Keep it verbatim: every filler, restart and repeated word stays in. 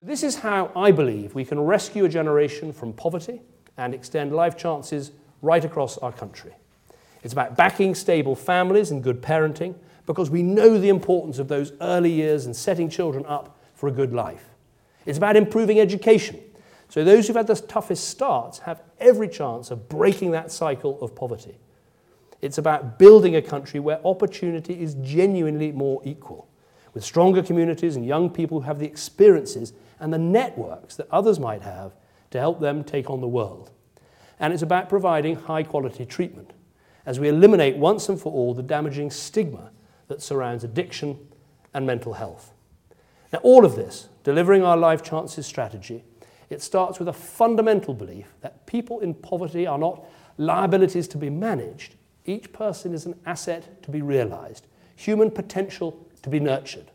This is how I believe we can rescue a generation from poverty and extend life chances right across our country. It's about backing stable families and good parenting, because we know the importance of those early years and setting children up for a good life. It's about improving education, so those who've had the toughest starts have every chance of breaking that cycle of poverty. It's about building a country where opportunity is genuinely more equal, with stronger communities and young people who have the experiences and the networks that others might have to help them take on the world. And it's about providing high-quality treatment, as we eliminate once and for all the damaging stigma that surrounds addiction and mental health. Now, all of this, delivering our Life Chances strategy, it starts with a fundamental belief that people in poverty are not liabilities to be managed. Each person is an asset to be realized, human potential to be nurtured.